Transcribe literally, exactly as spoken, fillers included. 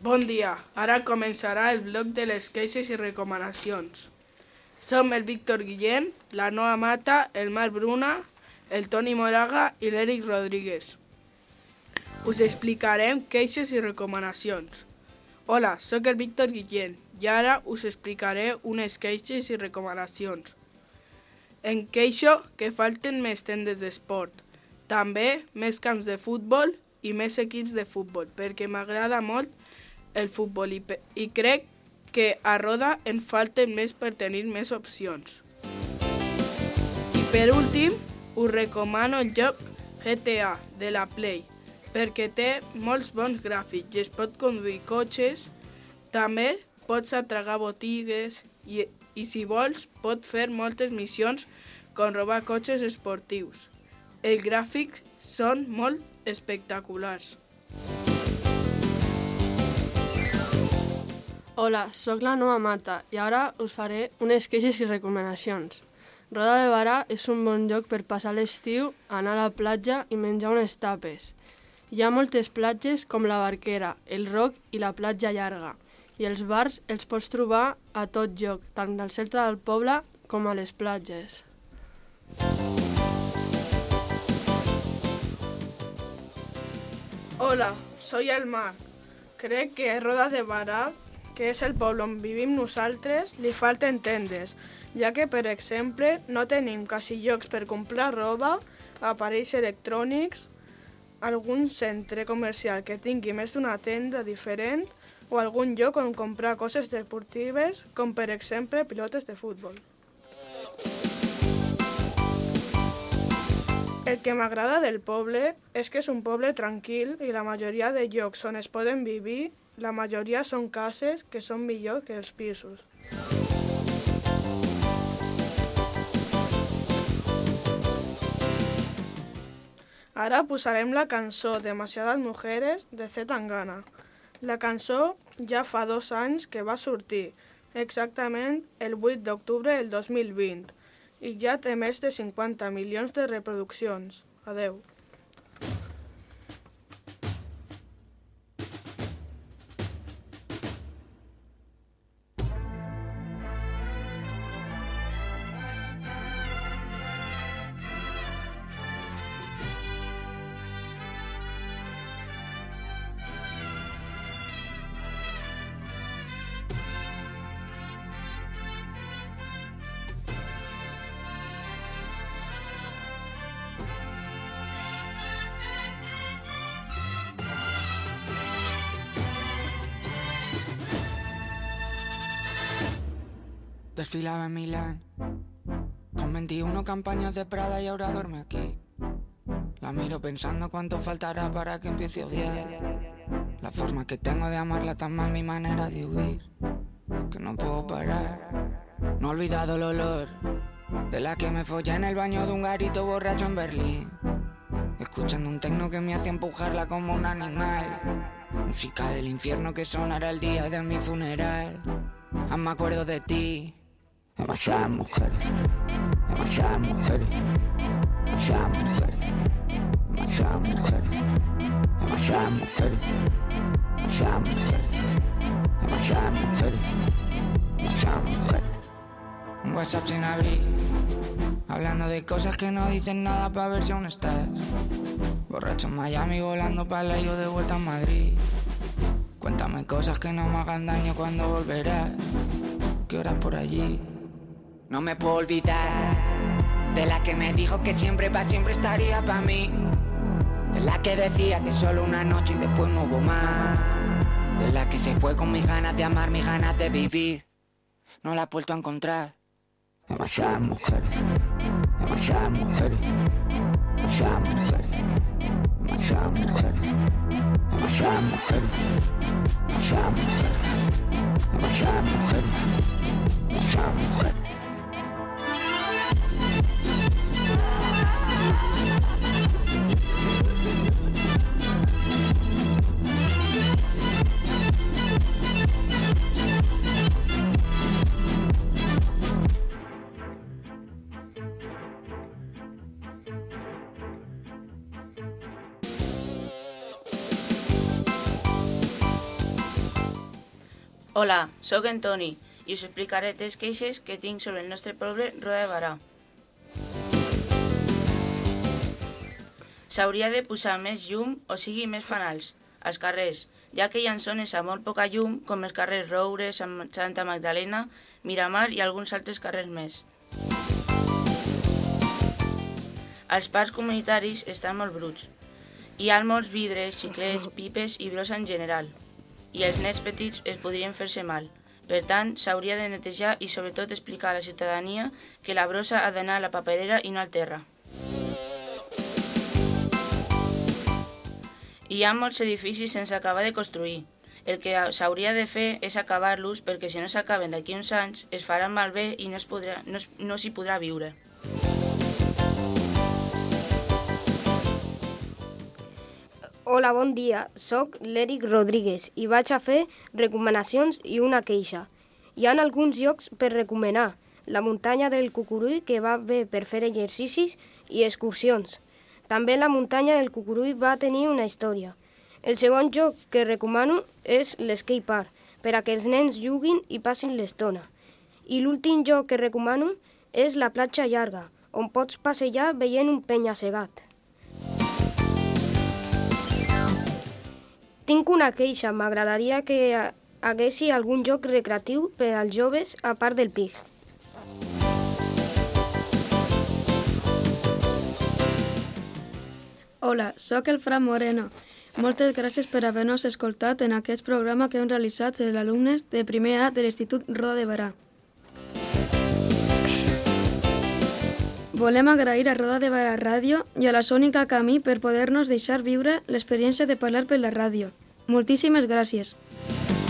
Bon dia, ara començarà el bloc de les queixes i recomanacions. Som el Víctor Guillén, la Noa Mata, el Marc Bruna, el Toni Moraga i l'Eric Rodríguez. Us explicarem queixes i recomanacions. Hola, sóc el Víctor Guillén i ara us explicaré unes queixes i recomanacions. Em queixo que falten més tendes d'esport, també més camps de futbol i més equips de futbol, perquè m'agrada molt el futbol i, i crec que a Roda en falten més per tenir més opcions. I per últim, us recomano el joc G T A de la Play, perquè té molts bons gràfics i es pot conduir cotxes, també pots atragar botigues i, i si vols pot fer moltes missions com robar cotxes esportius. Els gràfics són molt espectaculars. Hola, sóc la Noa Mata i ara us faré unes queixes i recomanacions. Roda de Barà és un bon lloc per passar l'estiu, anar a la platja i menjar unes tapes. Hi ha moltes platges com la Barquera, el Roc i la platja llarga. I els bars els pots trobar a tot lloc, tant al centre del poble com a les platges. Hola, soy el Marc. Crec que a Roda de Barà, que és el poble on vivim nosaltres, li falten tendes, ja que, per exemple, no tenim quasi llocs per comprar roba, aparells electrònics, algun centre comercial que tingui més d'una tenda diferent o algun lloc on comprar coses deportives, com per exemple pilotes de futbol. El que m'agrada del poble és que és un poble tranquil i la majoria de llocs on es poden vivir, la majoria són cases que són millor que els pisos. Ara posarem la cançó Demasiadas Mujeres de C. Tangana. La cançó ja fa dos anys que va sortir, exactament el vuit d'octubre del dos mil vint, i ja té més de cinquanta milions de reproduccions. Adeu. Desfilaba en Milán, con veintiuna campañas de Prada y ahora duerme aquí. La miro pensando cuánto faltará para que empiece a odiar. La forma que tengo de amarla tan mal, mi manera de huir, que no puedo parar. No he olvidado el olor de la que me follé en el baño de un garito borracho en Berlín, escuchando un tecno que me hacía empujarla como un animal. Música del infierno que sonará el día de mi funeral. Aún me acuerdo de ti. Demasiadas mujeres, demasiadas mujeres, demasiadas mujeres, demasiadas mujeres, demasiadas mujeres, demasiadas mujeres, demasiadas mujeres, demasiadas mujeres. Un WhatsApp sin abrir, hablando de cosas que no dicen nada para ver si aún estás. Borracho en Miami, volando para la yo de vuelta a Madrid. Cuéntame cosas que no me hagan daño cuando volverás. ¿Qué horas por allí? No me puedo olvidar de la que me dijo que siempre pa' siempre estaría pa' mí, de la que decía que solo una noche y después no hubo más, de la que se fue con mis ganas de amar, mis ganas de vivir. No la he vuelto a encontrar. Demasiadas mujeres, demasiadas mujeres, demasiadas mujeres, demasiadas mujeres, demasiadas mujeres, demasiadas mujeres, demasiadas mujeres, demasiadas mujeres. Hola, sóc en Toni i us explicaré tres queixes que tinc sobre el nostre poble, Roda de Barà. S'hauria de posar més llum, o sigui més fanals, als carrers, ja que hi ha zones amb molt poca llum, com els carrers Roure, Santa Magdalena, Miramar i alguns altres carrers més. Els parcs comunitaris estan molt bruts. Hi ha molts vidres, xiclets, pipes i brossa en general. I els nens petits es podrien fer-se mal. Per tant, s'hauria de netejar i sobretot explicar a la ciutadania que la brossa ha d'anar a la paperera i no al terra. Hi ha molts edificis sense acabar de construir. El que s'hauria de fer és acabar-los perquè si no s'acaben d'aquí uns anys es faran malbé i no, es podrà, no, es, no s'hi podrà viure. Hola, bon dia. Soc l'Eric Rodríguez i vaig a fer recomanacions i una queixa. Hi ha alguns llocs per recomanar. La muntanya del Cucurull, que va bé per fer exercicis i excursions. També la muntanya del Cucurull va tenir una història. El segon lloc que recomano és l'skate park, per a que els nens juguin i passin l'estona. I l'últim lloc que recomano és la platja llarga, on pots passejar veient un penya-segat. Tinc una queixa, m'agradaria que haguessi algun lloc recreatiu per als joves a part del P I G. Hola, sóc el Fran Moreno. Moltes gràcies per haver-nos escoltat en aquest programa que hem realitzat els alumnes de primer A de l'Institut Roda de Barà. Volem agrair a Roda de Barà Ràdio i a la Sònica Camí per poder-nos deixar viure l'experiència de parlar per la ràdio. Moltíssimes gràcies.